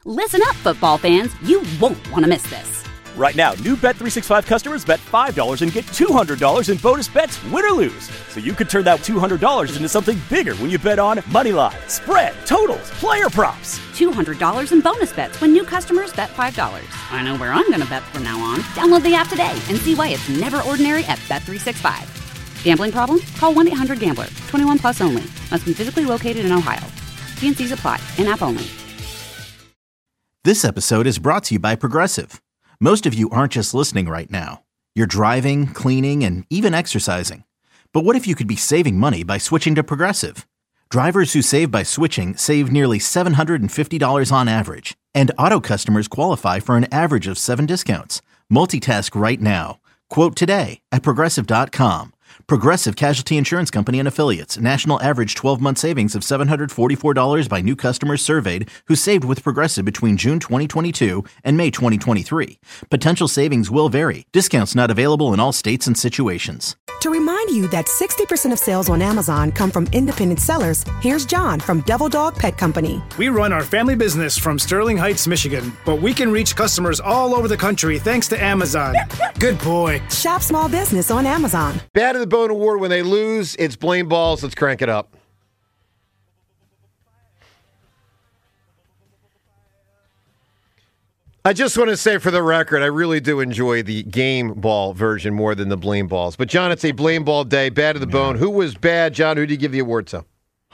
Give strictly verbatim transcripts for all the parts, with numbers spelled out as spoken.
Listen up, football fans. You won't want to miss this. Right now, new Bet three sixty-five customers bet five dollars and get two hundred dollars in bonus bets, win or lose. So you could turn that two hundred dollars into something bigger when you bet on money line, spread, totals, player props. two hundred dollars in bonus bets when new customers bet five dollars. I know where I'm going to bet from now on. Download the app today and see why it's never ordinary at Bet three sixty-five. Gambling problem? Call one eight hundred gambler. twenty-one plus only. Must be physically located in Ohio. T and C's apply. In-app only. This episode is brought to you by Progressive. Most of you aren't just listening right now. You're driving, cleaning, and even exercising. But what if you could be saving money by switching to Progressive? Drivers who save by switching save nearly seven hundred fifty dollars on average. And auto customers qualify for an average of seven discounts. Multitask right now. Quote today at Progressive dot com. Progressive Casualty Insurance Company and Affiliates. National average twelve-month savings of seven hundred forty-four dollars by new customers surveyed who saved with Progressive between June twenty twenty-two and May twenty twenty-three. Potential savings will vary. Discounts not available in all states and situations. To remind you that sixty percent of sales on Amazon come from independent sellers, here's John from Devil Dog Pet Company. We run our family business from Sterling Heights, Michigan, but we can reach customers all over the country thanks to Amazon. Good boy. Shop small business on Amazon. Bad of the Bone Award when they lose, it's blame balls. Let's crank it up. I just want to say for the record, I really do enjoy the game ball version more than the blame balls. But, John, it's a blame ball day. Bad of the bone. Who was bad, John? Who did you give the award to?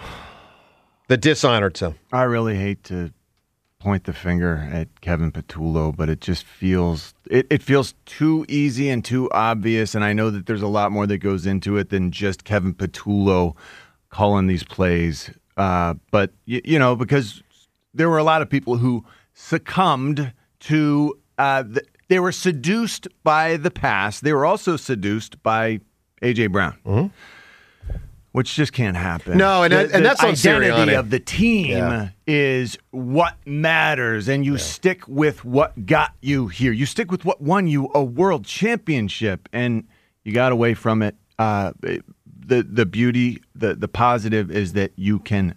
The dishonor to? I really hate to point the finger at Kevin Patullo, but it just feels it, it feels too easy and too obvious. And I know that there's a lot more that goes into it than just Kevin Patullo calling these plays. Uh, but, you, you know, because there were a lot of people who succumbed to uh, the, they were seduced by the past. They were also seduced by A J. Brown, mm-hmm. which just can't happen. No, and, the, that, and the that's on identity Sirianni. of the team yeah. is what matters, and you yeah. stick with what got you here. You stick with what won you a world championship, and you got away from it. Uh, the the beauty, the the positive is that you can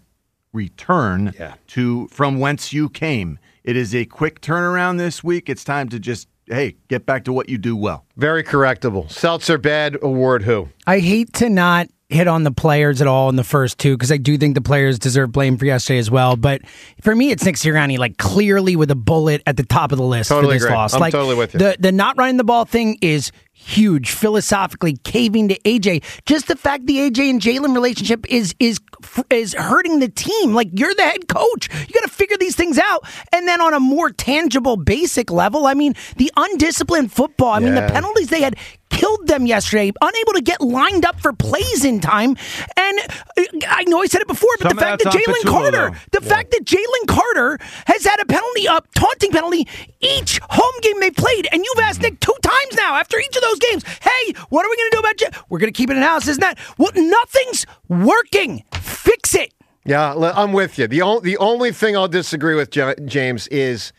return yeah. to from whence you came. It is a quick turnaround this week. It's time to just, hey, get back to what you do well. Very correctable. Seltzer bad award who? I hate to not hit on the players at all in the first two because I do think the players deserve blame for yesterday as well. But for me, it's Nick Sirianni, like clearly with a bullet at the top of the list totally for this agree. loss. I'm like, totally with you. The, the not running the ball thing is huge, philosophically caving to A J. Just the fact the A J and Jalen relationship is is is hurting the team. Like, you're the head coach. You got to figure these things out. And then on a more tangible, basic level, I mean, the undisciplined football, I yeah. mean, the penalties they had killed them yesterday, unable to get lined up for plays in time. And I know I said it before, but Some the fact that Jalen Carter, though. the yeah. fact that Jalen Carter has had a penalty, a taunting penalty, each home game they played. And you've asked Nick two times now after each of those games, hey, what are we going to do about you? We're going to keep it in-house, isn't that? Well, nothing's working. Fix it. Yeah, I'm with you. The, o- the only thing I'll disagree with, J- James, is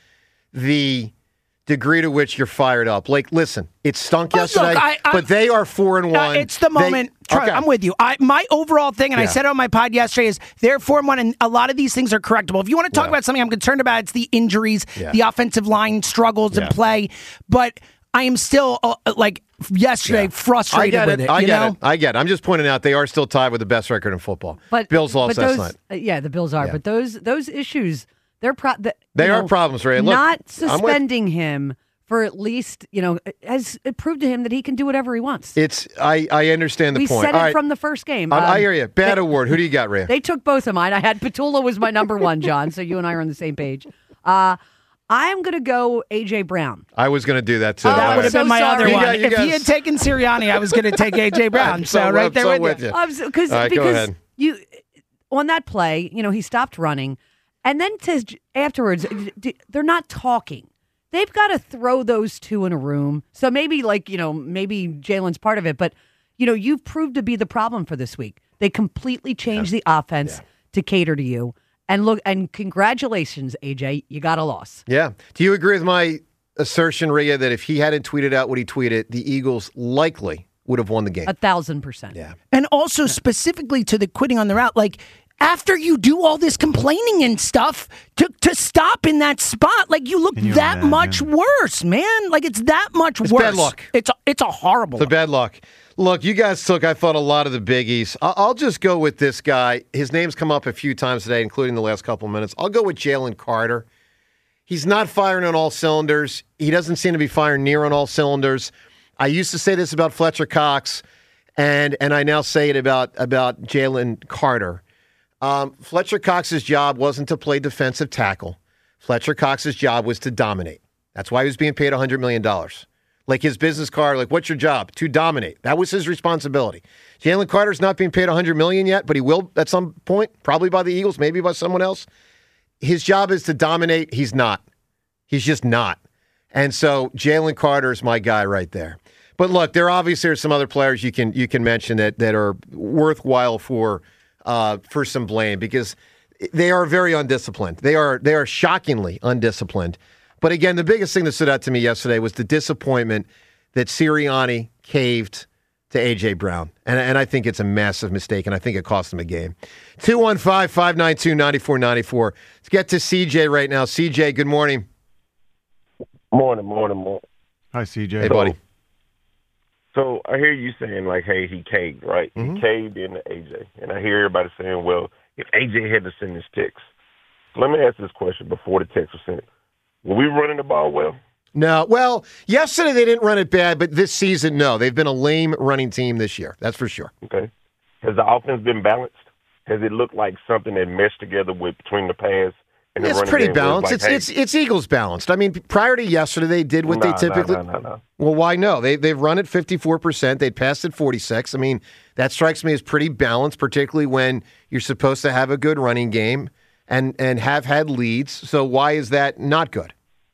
the degree to which you're fired up. Like, listen, it stunk oh, yesterday, look, I, I, but they are four and one. Uh, it's the moment. They, Try, okay. I'm with you. I, my overall thing, and yeah. I said it on my pod yesterday, is they're four and one, and a lot of these things are correctable. If you want to talk yeah. about something I'm concerned about, it's the injuries, yeah. the offensive line struggles yeah. in play. But I am still, uh, like, yesterday, yeah. frustrated with it. it I you get know? it. I get it. I'm just pointing out they are still tied with the best record in football. But Bills lost but those, last night. Uh, yeah, the Bills are. Yeah. But those those issues, they're pro- the, they are know, problems, Ray. Look, not suspending him for at least, you know, has it proved to him that he can do whatever he wants. It's I, I understand the we point. We said All it right. from the first game. Um, um, I hear you. Bad they, award. Who do you got, Ray? They took both of mine. I had Patullo was my number one, John, so you and I are on the same page. Uh, I'm going to go A J. Brown. I was going to do that, too. Oh, that would have so been my sorry. other you one. got, if guys... he had taken Sirianni, I was going to take A J. Brown. so, so right there so with, with you. you. Um, so, Cause, right, because you, on that play, you know, he stopped running, and then says afterwards, they're not talking. They've got to throw those two in a room. So maybe, like, you know, maybe Jalen's part of it, but, you know, you've proved to be the problem for this week. They completely changed yeah. the offense yeah. to cater to you. And look, and congratulations, A J, you got a loss. Yeah. Do you agree with my assertion, Rhea, that if he hadn't tweeted out what he tweeted, the Eagles likely would have won the game? A thousand percent. Yeah. And also specifically to the quitting on the route, like, after you do all this complaining and stuff to, to stop in that spot. Like, you look Can you that imagine? much worse, man. Like, it's that much It's worse. bad luck. It's a, it's a horrible The look. bad luck. Look, you guys took, I thought, a lot of the biggies. I- I'll just go with this guy. His name's come up a few times today, including the last couple of minutes. I'll go with Jalen Carter. He's not firing on all cylinders. He doesn't seem to be firing near on all cylinders. I used to say this about Fletcher Cox, and and I now say it about, about Jalen Carter. Um, Fletcher Cox's job wasn't to play defensive tackle. Fletcher Cox's job was to dominate. That's why he was being paid one hundred million dollars. Like his business card, like, what's your job? To dominate. That was his responsibility. Jalen Carter's not being paid one hundred million dollars yet, but he will at some point, probably by the Eagles, maybe by someone else. His job is to dominate. He's not. He's just not. And so Jalen Carter is my guy right there. But look, there obviously are some other players you can you can mention that that are worthwhile for uh, for some blame because they are very undisciplined. They are they are shockingly undisciplined. But again, the biggest thing that stood out to me yesterday was the disappointment that Sirianni caved to A J. Brown. And, and I think it's a massive mistake, and I think it cost him a game. two one five, five nine two, nine four nine four. Let's get to C J right now. C J, good morning. Morning, morning, morning. Hi, C J. Hey, buddy. So I hear you saying, like, hey, he caved, right? Mm-hmm. He caved in to A J. And I hear everybody saying, well, if A J had to send his text. Let me ask this question before the text was sent. Were we running the ball well? No. Well, yesterday they didn't run it bad, but this season, no. They've been a lame running team this year. That's for sure. Okay. Has the offense been balanced? Has it looked like something that meshed together with between the pass and the It's running pretty game? Where balanced. like, It's hey, it's it's Eagles balanced. I mean, prior to yesterday, they did what nah, they typically. Nah, nah, nah, nah. Well, why no? They they've run it fifty-four percent. They passed it forty-six. I mean, that strikes me as pretty balanced, particularly when you're supposed to have a good running game and and have had leads. So why is that not good?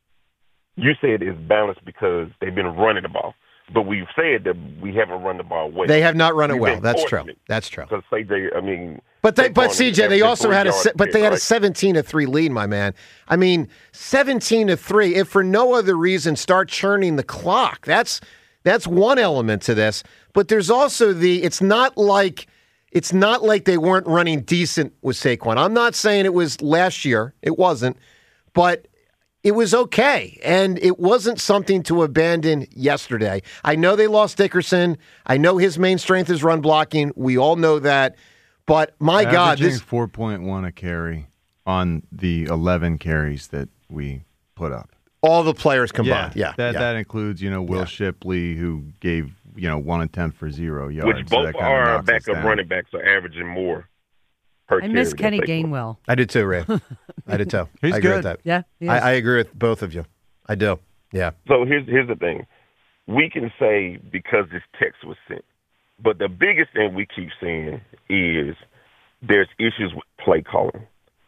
You said it's balanced because they've been running the ball. But we've said that we haven't run the ball well. They have not run it We've well. been That's true. forcing it. That's true. Because C J, I mean, But they, Saquon but C J, they averaging also three had a yards se- but they had a right? seventeen to three lead, my man. I mean, seventeen to three. If for no other reason, start churning the clock. That's that's one element to this. But there's also the. It's not like it's not like they weren't running decent with Saquon. I'm not saying it was last year. It wasn't, but it was okay, and it wasn't something to abandon yesterday. I know they lost Dickerson. I know his main strength is run blocking. We all know that. But my God, Averaging this four point one a carry on the eleven carries that we put up. all the players combined. Yeah, that yeah. that includes you know Will Yeah. Shipley, who gave you know one attempt for zero yards. Which so both that kinda our knocks us backup down. running backs are averaging more per I carry miss than Kenny Saquon. Gainwell. I did too, Ray. I did too. He's I agree good. with that. Yeah, he I, is. I agree with both of you. I do. Yeah. So here's here's the thing. We can say because this text was sent, but the biggest thing we keep saying is there's issues with play calling.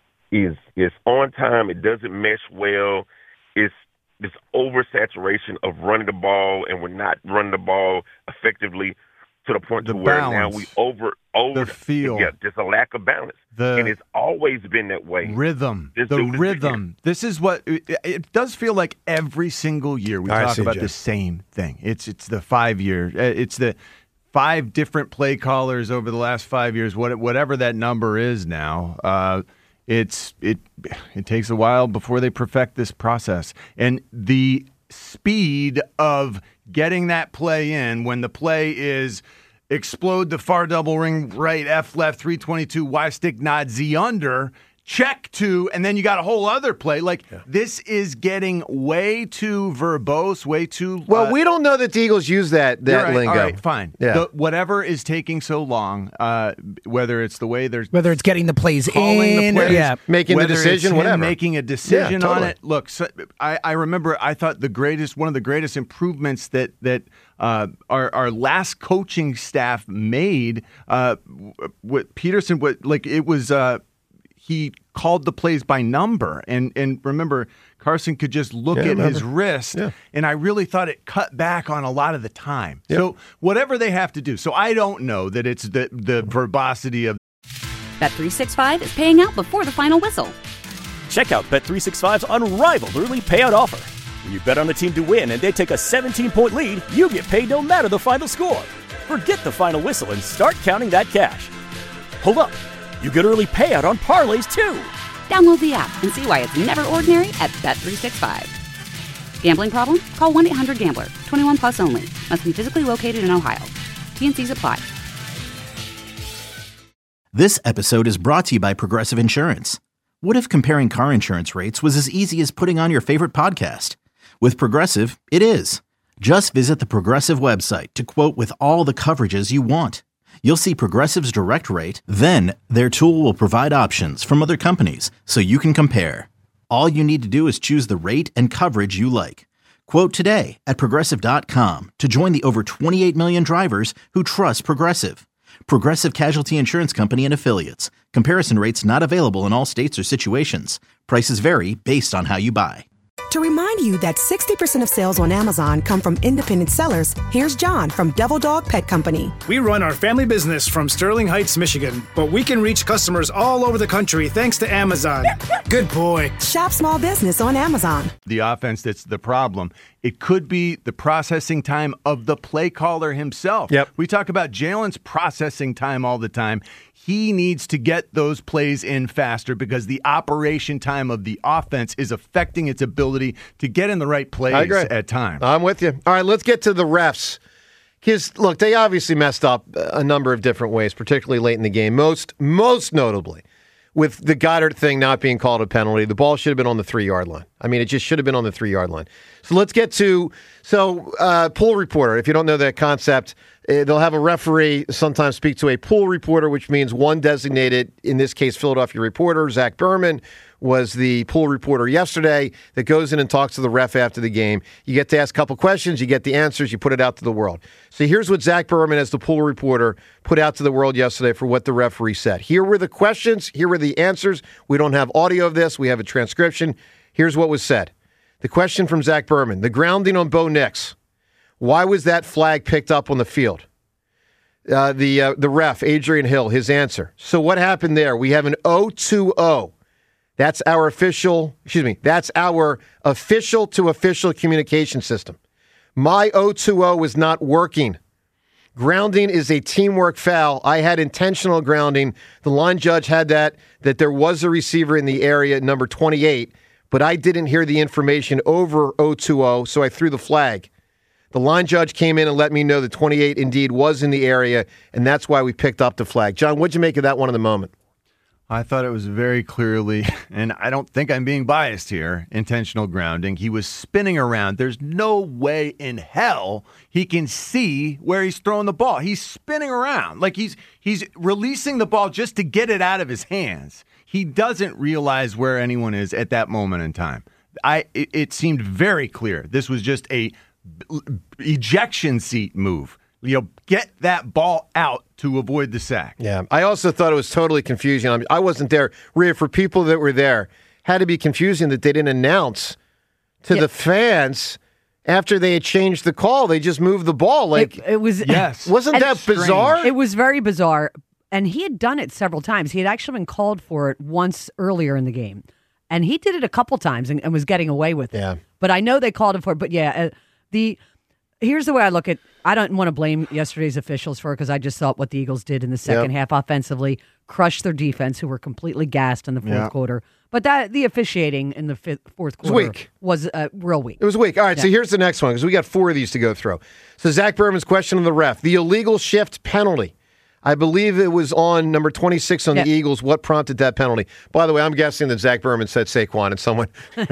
Is it's on time, it doesn't mesh well, it's this oversaturation of running the ball and we're not running the ball effectively to the point The to where balance. now we over over The feel. Yeah, there's a lack of balance. The and it's always been that way. Rhythm, This the dude is- rhythm. This is what it, it does feel like every single year we All right, talk about C J. the same thing. It's it's the five year. It's the five different play callers over the last five years. What whatever that number is now. Uh, it's it it takes a while before they perfect this process, and the speed of getting that play in when the play is explode the far double ring right, F left, three twenty-two, Y stick nod, Z under, check two, and then you got a whole other play. Like, this is getting way too verbose, way too... Well, uh, we don't know that the Eagles use that that you're right. lingo. All right, fine. Yeah. The- whatever is taking so long, uh, whether it's the way they're Whether it's getting the plays calling in, the plays, yeah. Making the whether it's decision, him whatever. making a decision Yeah, on totally. it. Look, so, I, I remember I thought the greatest, one of the greatest improvements that that uh, our our last coaching staff made, uh, what Peterson, what like it was. Uh, he called the plays by number, and and remember Carson could just look Yeah, at remember. his wrist, Yeah. and I really thought it cut back on a lot of the time. Yep. So whatever they have to do. So I don't know that it's the the verbosity of. Bet three sixty-five is paying out before the final whistle. Check out Bet three sixty-five's unrivaled early payout offer. When you bet on a team to win and they take a seventeen-point lead, you get paid no matter the final score. Forget the final whistle and start counting that cash. Hold up. You get early payout on parlays, too. Download the app and see why it's never ordinary at Bet three sixty-five. Gambling problem? Call one eight hundred gambler. twenty-one plus only. Must be physically located in Ohio. T and C's apply. This episode is brought to you by Progressive Insurance. What if comparing car insurance rates was as easy as putting on your favorite podcast? With Progressive, it is. Just visit the Progressive website to quote with all the coverages you want. You'll see Progressive's direct rate, then their tool will provide options from other companies so you can compare. All you need to do is choose the rate and coverage you like. Quote today at Progressive dot com to join the over twenty-eight million drivers who trust Progressive. Progressive Casualty Insurance Company and Affiliates. Comparison rates not available in all states or situations. Prices vary based on how you buy. To remind you that sixty percent of sales on Amazon come from independent sellers, here's John from Devil Dog Pet Company. We run our family business from Sterling Heights, Michigan, but we can reach customers all over the country thanks to Amazon. Good boy. Shop small business on Amazon. The offense that's the problem. It could be the processing time of the play caller himself. Yep. We talk about Jalen's processing time all the time. He needs to get those plays in faster because the operation time of the offense is affecting its ability to get in the right plays I agree. at times. I'm with you. All right, let's get to the refs. Because, look, they obviously messed up a number of different ways, particularly late in the game. Most, most notably, with the Goddard thing not being called a penalty, the ball should have been on the three-yard line. I mean, it just should have been on the three-yard line. So let's get to, so uh, pool reporter, if you don't know that concept, uh, they'll have a referee sometimes speak to a pool reporter, which means one designated, in this case, Philadelphia reporter. Zach Berman was the pool reporter yesterday that goes in and talks to the ref after the game. You get to ask a couple questions, you get the answers, you put it out to the world. So here's what Zach Berman, as the pool reporter, put out to the world yesterday for what the referee said. Here were the questions, here were the answers. We don't have audio of this, we have a transcription. Here's what was said. The question from Zach Berman, the grounding on Bo Nix. Why was that flag picked up on the field? Uh, the uh, the ref, Adrian Hill, his answer. So what happened there? We have an oh two oh. That's our official, excuse me, that's our official to official communication system. My oh two oh was not working. Grounding is a teamwork foul. I had intentional grounding. The line judge had that, that there was a receiver in the area, number twenty-eight, but I didn't hear the information over oh two oh, so I threw the flag. The line judge came in and let me know that twenty-eight indeed was in the area, and that's why we picked up the flag. John, what'd you make of that one in the moment? I thought it was very clearly, and I don't think I'm being biased here, intentional grounding. He was spinning around. There's no way in hell he can see where he's throwing the ball. He's spinning around like he's he's releasing the ball just to get it out of his hands. He doesn't realize where anyone is at that moment in time. I it, it seemed very clear. This was just a ejection seat move. You know, get that ball out to avoid the sack. Yeah, I also thought it was totally confusing. I, mean, I wasn't there. Rhea, for people that were there, had to be confusing that they didn't announce to yeah. the fans after they had changed the call. They just moved the ball. Like it, it was. Yes, wasn't that strange. bizarre? It was very bizarre, and he had done it several times. He had actually been called for it once earlier in the game, and he did it a couple times and, and was getting away with it. Yeah, but I know they called him for it. But yeah, uh, the. Here's the way I look at. I don't want to blame yesterday's officials for it because I just thought what the Eagles did in the second yep. half offensively crushed their defense, who were completely gassed in the fourth yeah. quarter. But that the officiating in the fifth, fourth quarter was weak. Was uh, real weak. It was weak. All right, yeah. So here's the next one because we got four of these to go through. So Zach Berman's question of the ref: the illegal shift penalty. I believe it was on number twenty-six on yep. the Eagles. What prompted that penalty? By the way, I'm guessing that Zach Berman said Saquon, and someone,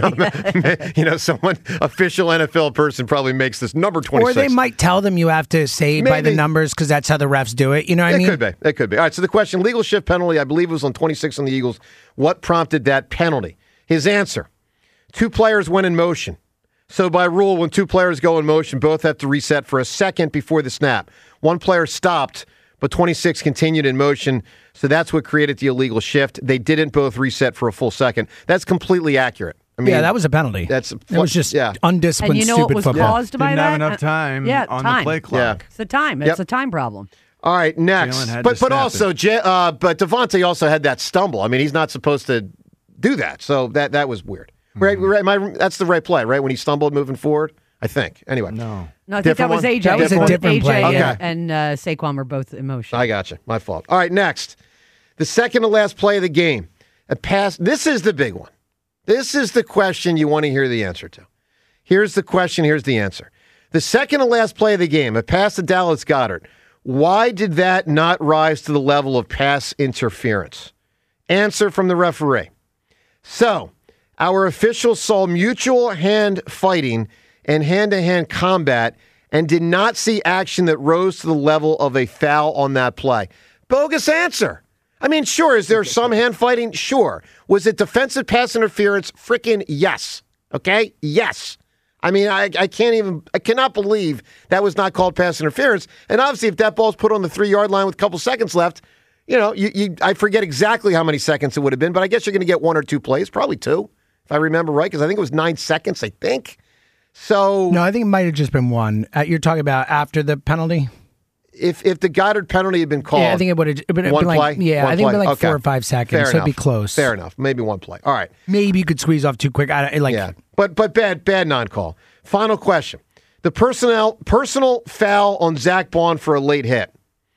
you know, someone official N F L person probably makes this number twenty-six. Or they might tell them you have to say Maybe. by the numbers because that's how the refs do it. You know what it I mean? It could be. It could be. All right. So the question: legal shift penalty. I believe it was on twenty-six on the Eagles. What prompted that penalty? His answer: two players went in motion. So by rule, when two players go in motion, both have to reset for a second before the snap. One player stopped, but twenty-six continued in motion, so that's what created the illegal shift. They didn't both reset for a full second. That's completely accurate. I mean, yeah, that was a penalty. That's it was just yeah. undisciplined, and you know stupid what was football. caused by Didn't that? have enough time uh, yeah, on time. the play clock. Yeah. It's a time. It's yep. a time problem. All right, next. But but also, J- uh, but Devontae also had that stumble. I mean, he's not supposed to do that, so that that was weird. Mm-hmm. Right, right. My, that's the right play, right? When he stumbled moving forward. I think. Anyway. No. No, I think that was one? A J. That was a different A J play. and, Okay. and uh, Saquon were both in motion. I got you. My fault. All right, next. The second to last play of the game, a pass. This is the big one. This is the question you want to hear the answer to. Here's the question. Here's the answer. The second to last play of the game, a pass to Dallas Goedert. Why did that not rise to the level of pass interference? Answer from the referee. So, our officials saw mutual hand fighting and hand-to-hand combat and did not see action that rose to the level of a foul on that play. Bogus answer. I mean, sure, is there some hand fighting? Sure. Was it defensive pass interference? Freaking yes. Okay? Yes. I mean, I, I can't even, I cannot believe that was not called pass interference. And obviously, if that ball's put on the three-yard line with a couple seconds left, you know, you, you I forget exactly how many seconds it would have been, but I guess you're going to get one or two plays, probably two, if I remember right, because I think it was nine seconds, I think. So no, I think it might have just been one. Uh, you're talking about after the penalty? If if the Goddard penalty had been called, yeah, I think it would have been one like, play. Yeah, one I think play. it'd be like okay. four or five seconds. Fair so enough. it'd be close. Fair enough. Maybe one play. All right. Maybe you could squeeze off too quick. I, like, yeah, but but bad bad non-call. Final question: the personnel personal foul on Zach Bond for a late hit.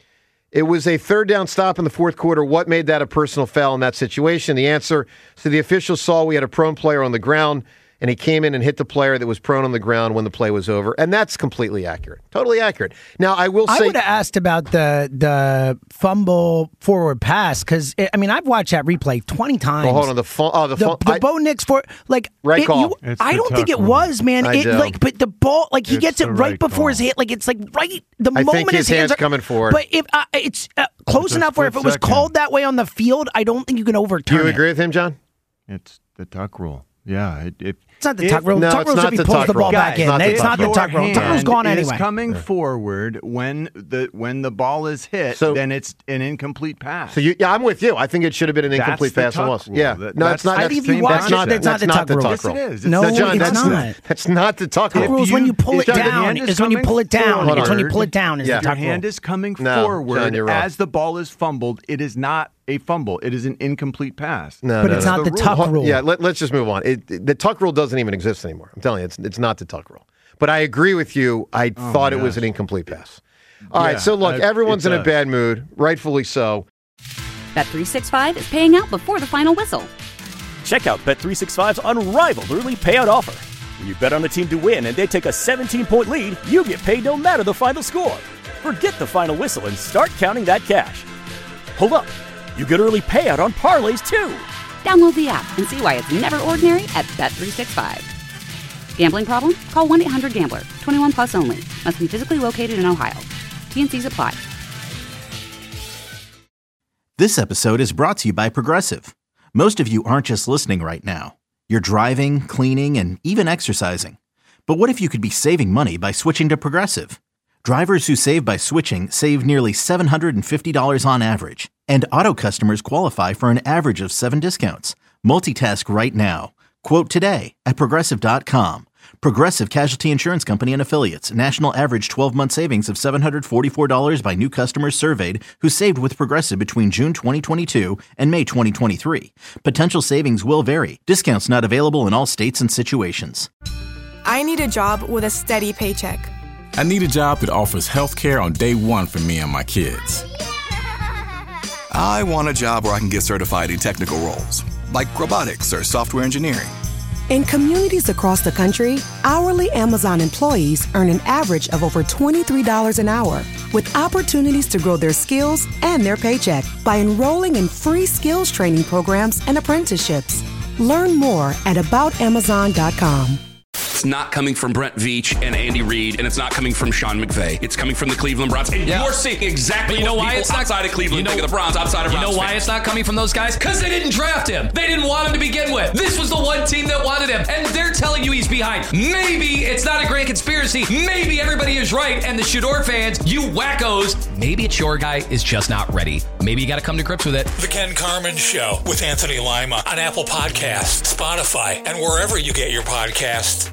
It was a third down stop in the fourth quarter. What made that a personal foul in that situation? The answer: so the officials saw we had a prone player on the ground, and he came in and hit the player that was prone on the ground when the play was over. And that's completely accurate. Totally accurate. Now, I will say... I would have asked about the the fumble forward pass, because, I mean, I've watched that replay twenty times. Well, hold on. The, fu- oh, the, the, fun- the I, Bo Nix for... Like, right it, call. You, I don't think it was, man. I It, do. like, but the ball, like, he It's gets it the right, right before call. his hit. Like, it's like right... The I moment think his hands hand's are, coming forward. But if uh, it's uh, close It's a enough where if split it was second. called that way on the field, I don't think you can Do overturn you it. agree with him, John? It's the tuck rule. Yeah. It, it, It's not the if- tuck rule. no, tuck it's rule is not if he the pulls tuck the ball rule. back Guys, in. not the It's tuck not the rule. tuck rule. Your Tuck rule's gone hand anyway. is coming forward when the when the ball is hit, So- then it's an incomplete pass. So you, yeah, I'm with you. I think it should have been an That's incomplete the pass tuck almost. rule. Yeah. That- no, that's it's not. the I think if same you watch that's it, not. that's not the tuck rule. tuck Yes, it rule. is. It's No, No, John, it's that's not. That's not the tuck Tuck rule. rule is when you pull it John, the down. hand is Is when you coming pull it down. forward. It's when you pull it down. Is Yeah. the Your tuck rule. hand is coming No, forward John, you're wrong. as the ball is fumbled. It is not a fumble. It is an incomplete pass. No, But no, it's no. not the rule. tuck Hold- rule. Yeah, let, let's just move on. It, it- the tuck rule doesn't even exist anymore. I'm telling you, it's it's not the tuck rule. But I agree with you. I Oh, thought my it was gosh. an incomplete pass. All right, Yeah, so look, I- everyone's it in a does. bad mood, rightfully so. Bet three sixty-five is paying out before the final whistle. Check out Bet three sixty-five's unrivaled early payout offer. When you bet on a team to win and they take a seventeen-point lead, you get paid no matter the final score. Forget the final whistle and start counting that cash. Hold up. You get early payout on parlays, too. Download the app and see why it's never ordinary at Bet three sixty-five. Gambling problem? Call one eight hundred gambler. twenty-one plus only. Must be physically located in Ohio. T and C's apply. This episode is brought to you by Progressive. Most of you aren't just listening right now. You're driving, cleaning, and even exercising. But what if you could be saving money by switching to Progressive? Drivers who save by switching save nearly seven hundred fifty dollars on average. And auto customers qualify for an average of seven discounts. Multitask right now. Quote today at Progressive dot com. Progressive Casualty Insurance Company and Affiliates. National average twelve-month savings of seven hundred forty-four dollars by new customers surveyed who saved with Progressive between June twenty twenty-two and May twenty twenty-three. Potential savings will vary. Discounts not available in all states and situations. I need a job with a steady paycheck. I need a job that offers health care on day one for me and my kids. I want a job where I can get certified in technical roles, like robotics or software engineering. In communities across the country, hourly Amazon employees earn an average of over twenty-three dollars an hour, with opportunities to grow their skills and their paycheck by enrolling in free skills training programs and apprenticeships. Learn more at about amazon dot com. It's not coming from Brent Veach and Andy Reid, and it's not coming from Sean McVay. It's coming from the Cleveland Browns. And yeah. You're seeing exactly but you know what why people it's not, outside of Cleveland you know, think of the Browns, outside of You Browns know why fans. it's not coming from those guys? Because they didn't draft him. They didn't want him to begin with. This was the one team that wanted him, and they're telling you he's behind. Maybe it's not a grand conspiracy. Maybe everybody is right, and the Shador fans, you wackos, maybe it's your guy is just not ready. Maybe you got to come to grips with it. The Ken Carman Show with Anthony Lima on Apple Podcasts, Spotify, and wherever you get your podcasts.